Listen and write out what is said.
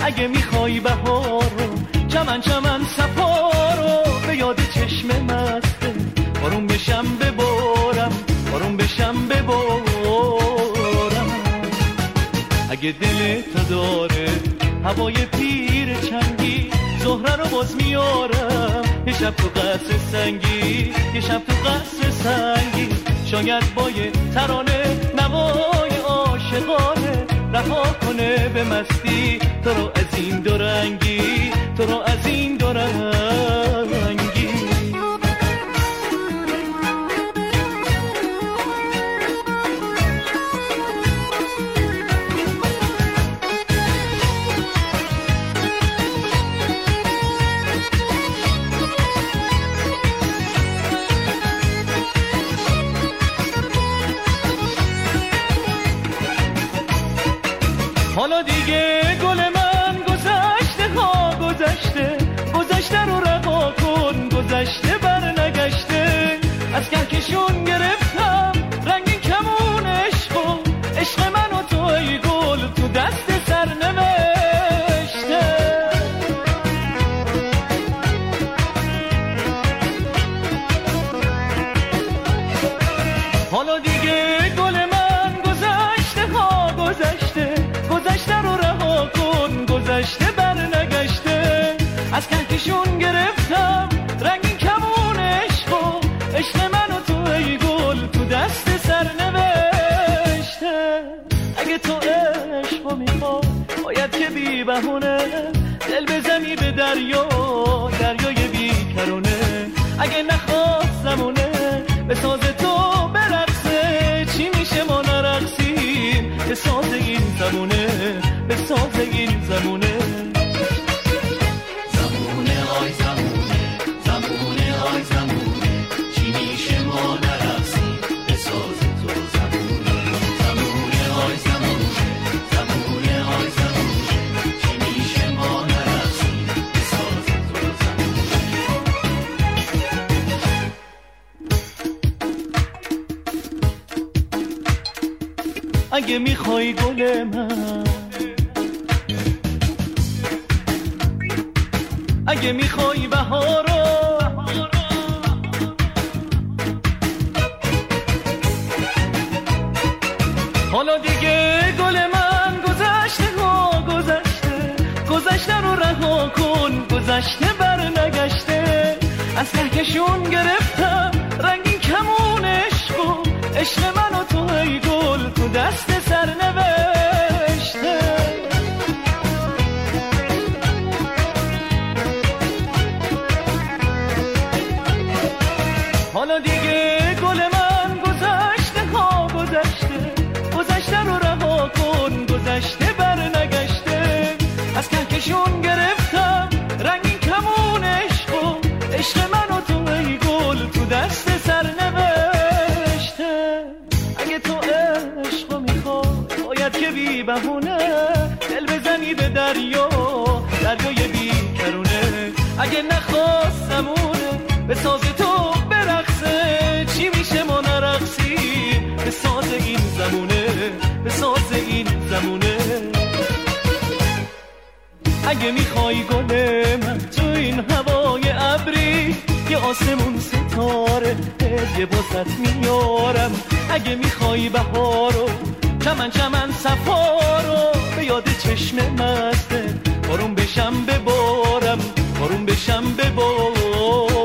اگه میخوای بهار رو، چمن چمن صفا رو، به یاد چشم مسته بارون بشم ببارم، بارون بشم ببارم. اگه دل تو داره هوای پیر چنگی، زهره رو باز میارم یه شب تو قصر سنگی، یه شب تو قصر سنگی. شاید با یه ترانه نوای عاشقانه رها کنه به مستی تو رو از این دو رنگی، تو رو از این دو رنگی. حالا دیگه گل من گذشته ها گذشته، گذشته رو رها کن، گذشته بر نگشته. از کهکشون گرفتم رنگین کمون عشق و عشق من و تو ای گل تو دست سر نوشته. حالا دیگه گل من گذشته ها گذشته، گذشته رو رها کن، گذشته بر نگشته. از کهکشون گرفتم رنگین کمون عشق و عشق من و تو ای گل تو دست سر نوشته. اگه تو عشق رو میخوای باید که بی بهونه دل بزنی به دریا، دریای بی کرونه. اگه نخواست زمونه به ساز تو برقصه، چی میشه ما نرقصیم به ساز این زمونه، به ساز این زمونه. زمونه های زمونه، زمونه های زمونه، چی میشه ما نرقصیم به ساز تو زمونه. زمونه های زمونه، زمونه های زمونه، چی میشه ما نرقصیم به ساز تو زمونه. اگه میخوای گل من، اگه میخوای بهارو، حالا دیگه گل من گذشته ها گذشته، گذشته رو رها کن، گذشته بر نگشته. از کهکشون گرفتم رنگین کمون عشق و عشق من و تو ای گل تو دست سر نوشته. حالا دیگه گل من گذشته ها گذشته، گذشته رو رها کن، گذشته بر نگشته. از کهکشون گرفتم رنگین کمون عشق و عشق من و تو ای گل تو دست سر نوشته. اگه تو عشق رو میخوای باید که بی بهونه دل بزنی به دریا، دریای بی کرونه. اگه نخواست زمونه به ساز تو برقصه، چی میشه ما نرقصیم به ساز این زمونه، به ساز این زمونه. اگه میخوای گل من تو این هوای ابری، یه آسمون ستاره یه واسط میارم. اگه میخوای بهارو، چمن چمن صفا رو، به یاد چشم مسته بارون بشم ببارم، بارون بشم ببارم.